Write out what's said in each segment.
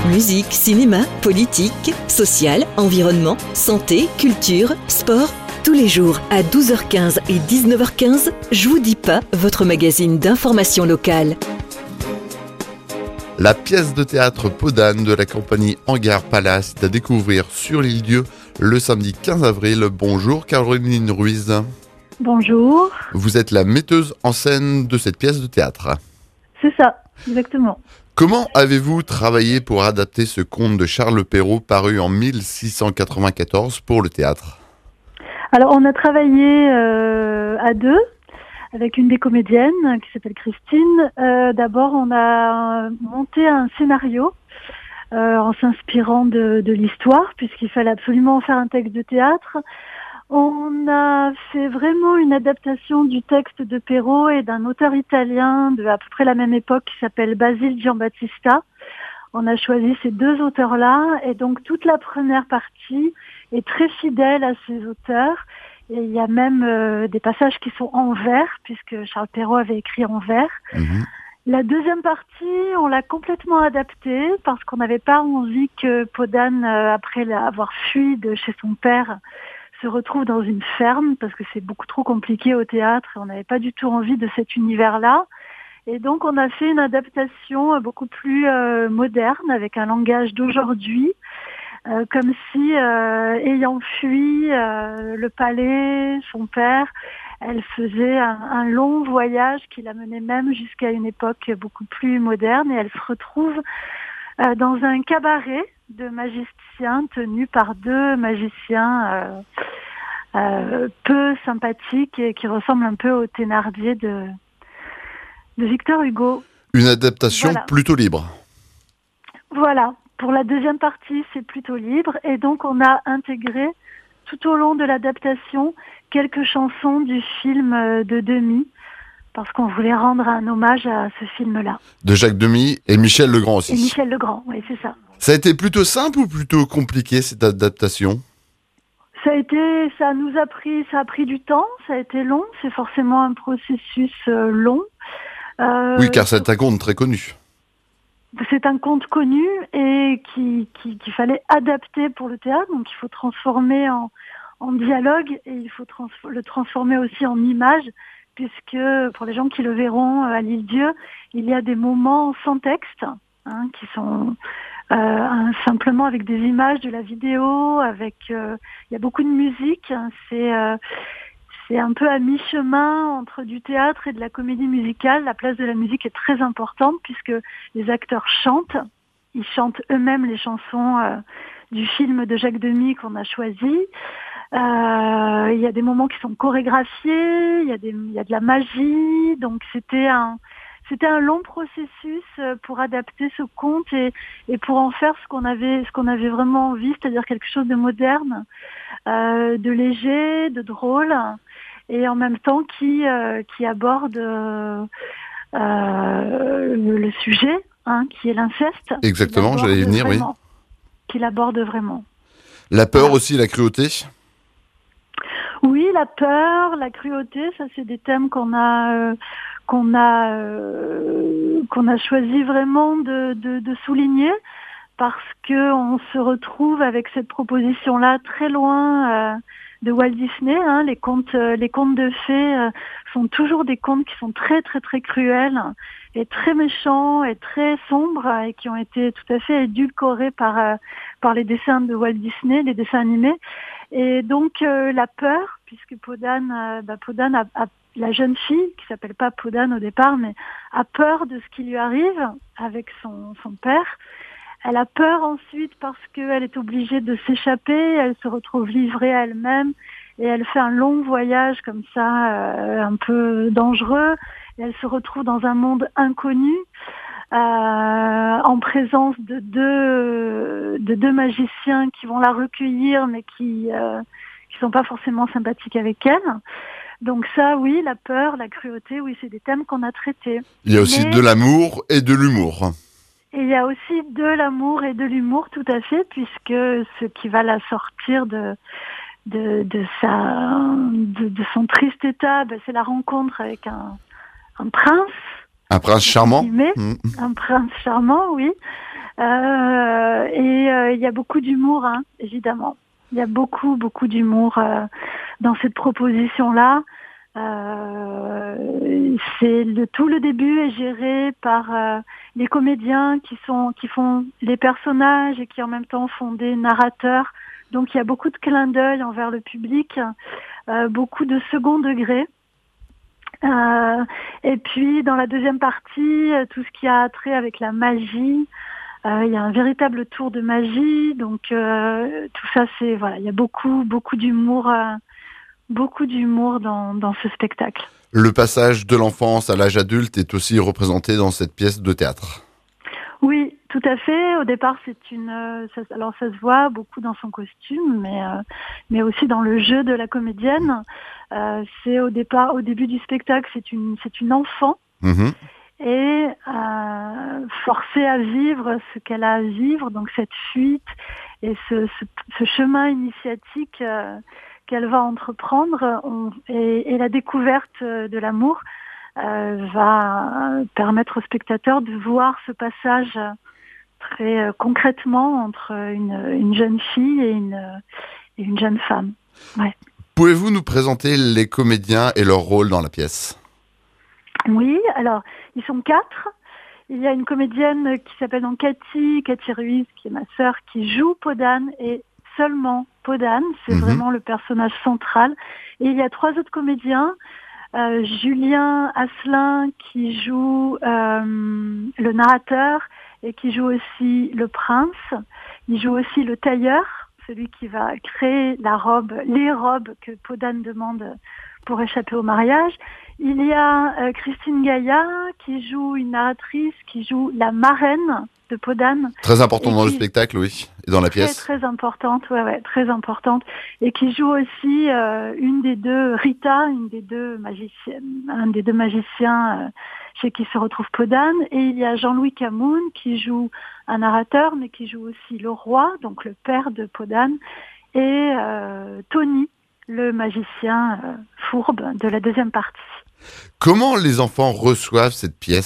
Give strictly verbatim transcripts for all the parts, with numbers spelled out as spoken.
Musique, cinéma, politique, social, environnement, santé, culture, sport. Tous les jours à douze heures quinze et dix-neuf heures quinze, Je vous dis pas, votre magazine d'information locale. La pièce de théâtre Podane de la compagnie Hangar Palace est à découvrir sur l'île-Dieu le samedi quinze avril. Bonjour Caroline Ruiz. Bonjour. Vous êtes la metteuse en scène de cette pièce de théâtre. C'est ça, exactement. Comment avez-vous travaillé pour adapter ce conte de Charles Perrault paru en mille six cent quatre-vingt-quatorze pour le théâtre ? Alors on a travaillé euh, à deux avec une des comédiennes qui s'appelle Christine. Euh, d'abord on a monté un scénario euh, en s'inspirant de, de l'histoire puisqu'il fallait absolument faire un texte de théâtre. On a fait vraiment une adaptation du texte de Perrault et d'un auteur italien de à peu près la même époque qui s'appelle Basile Giambattista. On a choisi ces deux auteurs-là et donc toute la première partie est très fidèle à ces auteurs. Et il y a même euh, des passages qui sont en vers puisque Charles Perrault avait écrit en vers. Mmh. La deuxième partie, on l'a complètement adaptée parce qu'on n'avait pas envie que Podane, euh, après avoir fui de chez son père, se retrouve dans une ferme parce que c'est beaucoup trop compliqué au théâtre et on n'avait pas du tout envie de cet univers-là. Et donc on a fait une adaptation beaucoup plus euh, moderne avec un langage d'aujourd'hui, euh, comme si euh, ayant fui euh, le palais, son père, elle faisait un, un long voyage qui la menait même jusqu'à une époque beaucoup plus moderne et elle se retrouve euh, dans un cabaret de magiciens tenu par deux magiciens euh, euh, peu sympathiques et qui ressemblent un peu au Thénardier de, de Victor Hugo. Une adaptation voilà. plutôt libre. Voilà, pour la deuxième partie c'est plutôt libre et donc on a intégré tout au long de l'adaptation quelques chansons du film de Demy parce qu'on voulait rendre un hommage à ce film-là. De Jacques Demy et Michel Legrand aussi. Et Michel Legrand, oui c'est ça. Ça a été plutôt simple ou plutôt compliqué cette adaptation ? Ça a été, ça nous a pris, ça a pris du temps, ça a été long, c'est forcément un processus euh, long. Euh, oui, car c'est un conte très connu. C'est un conte connu et qui, qui, qu'il fallait adapter pour le théâtre, donc il faut transformer en, en dialogue et il faut trans- le transformer aussi en image, puisque pour les gens qui le verront à l'île-Dieu, il y a des moments sans texte, hein, qui sont euh, un, simplement avec des images de la vidéo, avec euh, il y a beaucoup de musique, hein, c'est euh, c'est un peu à mi-chemin entre du théâtre et de la comédie musicale. La place de la musique est très importante puisque les acteurs chantent, ils chantent eux-mêmes les chansons euh, du film de Jacques Demy qu'on a choisi. Euh, il y a des moments qui sont chorégraphiés, il y a des, il y a de la magie, donc c'était un C'était un long processus pour adapter ce conte et, et pour en faire ce qu'on avait, ce qu'on avait vraiment envie, c'est-à-dire quelque chose de moderne, euh, de léger, de drôle, et en même temps qui, euh, qui aborde euh, le, le sujet, hein, qui est l'inceste. Exactement, j'allais y venir, vraiment, oui. Qui l'aborde vraiment. La peur voilà. aussi, la cruauté ? Oui, la peur, la cruauté, ça c'est des thèmes qu'on a... Euh, qu'on a euh, qu'on a choisi vraiment de, de, de souligner parce que on se retrouve avec cette proposition-là très loin euh, de Walt Disney. Hein. Les contes, les contes de fées euh, sont toujours des contes qui sont très très très cruels et très méchants et très sombres et qui ont été tout à fait édulcorés par euh, par les dessins de Walt Disney, les dessins animés. Et donc euh, la peur, puisque Podane, euh, bah, Podane a, a la jeune fille, qui s'appelle pas Podane au départ, mais a peur de ce qui lui arrive avec son, son père. Elle a peur ensuite parce qu'elle est obligée de s'échapper, elle se retrouve livrée à elle-même et elle fait un long voyage comme ça, euh, un peu dangereux. Et elle se retrouve dans un monde inconnu, euh, en présence de deux, de deux magiciens qui vont la recueillir mais qui euh, qui sont pas forcément sympathiques avec elle. Donc ça, oui, la peur, la cruauté, oui, c'est des thèmes qu'on a traités. Il y a aussi Mais... de l'amour et de l'humour. Et il y a aussi de l'amour et de l'humour, tout à fait, puisque ce qui va la sortir de de, de sa de, de son triste état, ben, c'est la rencontre avec un, un prince. Un prince charmant. Mmh. Un prince charmant, oui. Euh, et euh, il y a beaucoup d'humour, hein, évidemment. Il y a beaucoup, beaucoup d'humour euh, dans cette proposition-là. Euh, c'est le, tout le début est géré par euh, les comédiens qui sont qui font les personnages et qui en même temps font des narrateurs. Donc il y a beaucoup de clins d'œil envers le public, euh, beaucoup de second degré. Euh, et puis dans la deuxième partie, tout ce qui a trait avec la magie. Euh, il y a un véritable tour de magie, donc euh, tout ça, c'est voilà, il y a beaucoup, beaucoup d'humour, euh, beaucoup d'humour dans, dans ce spectacle. Le passage de l'enfance à l'âge adulte est aussi représenté dans cette pièce de théâtre. Oui, tout à fait. Au départ, c'est une, euh, ça, alors ça se voit beaucoup dans son costume, mais euh, mais aussi dans le jeu de la comédienne. Euh, c'est au départ, au début du spectacle, c'est une, c'est une enfant. Mmh. Et euh, forcée à vivre ce qu'elle a à vivre, donc cette fuite et ce, ce, ce chemin initiatique euh, qu'elle va entreprendre, on, et, et la découverte de l'amour euh, va permettre au spectateur de voir ce passage très euh, concrètement entre une, une jeune fille et une, et une jeune femme. Ouais. Pouvez-vous nous présenter les comédiens et leur rôle dans la pièce ? Oui, alors, ils sont quatre. Il y a une comédienne qui s'appelle donc Cathy, Cathy Ruiz, qui est ma sœur, qui joue Podane, et seulement Podane, c'est mmh. vraiment le personnage central. Et il y a trois autres comédiens, euh, Julien Asselin, qui joue euh, le narrateur, et qui joue aussi le prince. Il joue aussi le tailleur, celui qui va créer la robe, les robes que Podane demande pour échapper au mariage. Il y a euh, Christine Gaillat qui joue une narratrice, qui joue la marraine de Podane. Très important dans qui, le spectacle, oui, et dans la pièce. Très, très importante, ouais, ouais, très importante. Et qui joue aussi euh, une des deux, Rita, une des deux magiciennes, un des deux magiciens euh, chez qui se retrouve Podane. Et il y a Jean-Louis Camoun qui joue un narrateur, mais qui joue aussi le roi, donc le père de Podane, et euh, Tony, le magicien euh, fourbe de la deuxième partie. Comment les enfants reçoivent cette pièce ?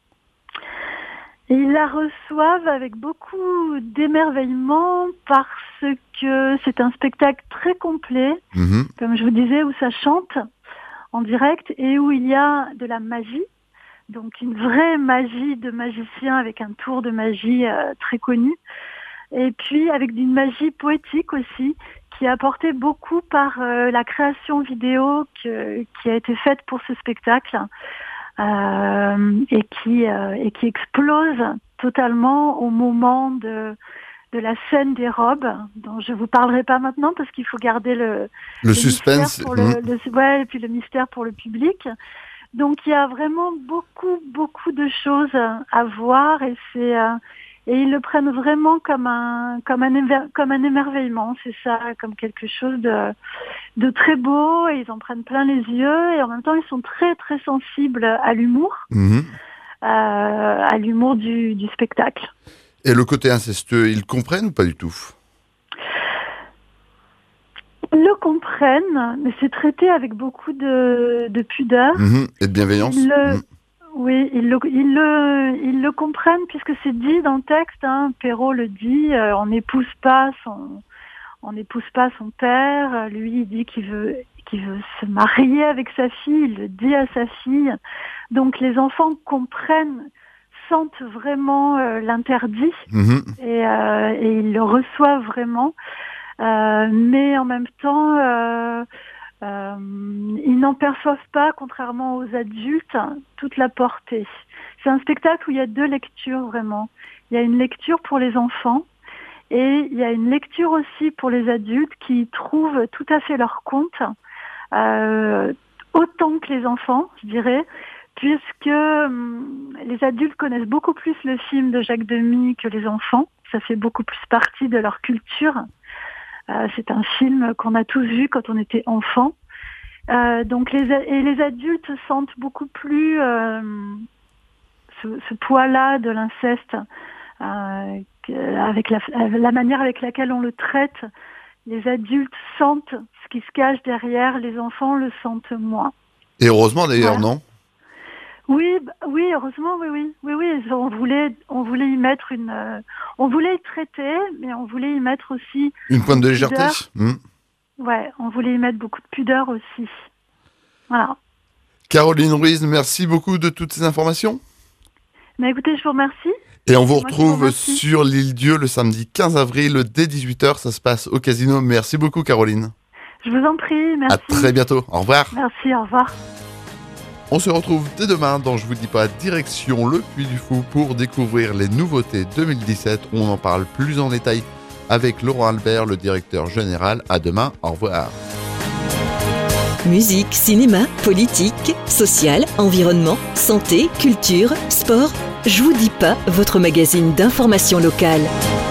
Ils la reçoivent avec beaucoup d'émerveillement parce que c'est un spectacle très complet, mmh. comme je vous disais, où ça chante en direct et où il y a de la magie, donc une vraie magie de magicien avec un tour de magie euh, très connu, et puis avec une magie poétique aussi, qui est apportée beaucoup par euh, la création vidéo que, qui a été faite pour ce spectacle euh, et, qui, euh, et qui explose totalement au moment de, de la scène des robes, dont je ne vous parlerai pas maintenant parce qu'il faut garder le, le, le suspense pour le, mmh. le, ouais, et puis le mystère pour le public. Donc il y a vraiment beaucoup, beaucoup de choses à voir et c'est... Euh, Et ils le prennent vraiment comme un comme un émer, comme un émerveillement, c'est ça, comme quelque chose de de très beau. Et ils en prennent plein les yeux et en même temps ils sont très très sensibles à l'humour, mmh. euh, à l'humour du, du spectacle. Et le côté incestueux, ils comprennent ou pas du tout ? Ils le comprennent, mais c'est traité avec beaucoup de de pudeur mmh. et de bienveillance. Ils le, mmh. Oui, ils le, ils le, ils le comprennent puisque c'est dit dans le texte. Hein, Perrault le dit. Euh, on n'épouse pas son, on n'épouse pas son père. Lui, il dit qu'il veut, qu'il veut se marier avec sa fille. Il le dit à sa fille. Donc les enfants comprennent, sentent vraiment euh, l'interdit mmh. et, euh, et ils le reçoivent vraiment. Euh, mais en même temps. Euh, Euh, ils n'en perçoivent pas, contrairement aux adultes, toute la portée. C'est un spectacle où il y a deux lectures vraiment. Il y a une lecture pour les enfants et il y a une lecture aussi pour les adultes qui trouvent tout à fait leur compte, euh, autant que les enfants, je dirais, puisque hum, les adultes connaissent beaucoup plus le film de Jacques Demy que les enfants. Ça fait beaucoup plus partie de leur culture. Euh, c'est un film qu'on a tous vu quand on était enfant. Euh, donc les, et les adultes sentent beaucoup plus euh, ce, ce poids-là de l'inceste, euh, avec la, la manière avec laquelle on le traite. Les adultes sentent ce qui se cache derrière, les enfants le sentent moins. Et heureusement d'ailleurs, voilà. Non ? Oui, bah, oui, heureusement, oui, oui, oui, oui. On voulait, on voulait y mettre une, euh, on voulait y traiter, mais on voulait y mettre aussi Une pointe de une légèreté. pudeur. Hmm. Ouais, on voulait y mettre beaucoup de pudeur aussi. Voilà. Caroline Ruiz, merci beaucoup de toutes ces informations. Mais écoutez, je vous remercie. Et on vous C'est moi qui vous retrouve remercie. sur l'île Dieu le samedi quinze avril dès dix-huit heures. Ça se passe au casino. Merci beaucoup, Caroline. Je vous en prie, merci. À très bientôt. Au revoir. Merci, au revoir. On se retrouve dès demain dans Je vous dis pas, direction le Puy du Fou pour découvrir les nouveautés deux mille dix-sept. On en parle plus en détail avec Laurent Albert, le directeur général. À demain. Au revoir. Musique, cinéma, politique, social, environnement, santé, culture, sport. Je vous dis pas, votre magazine d'information locale.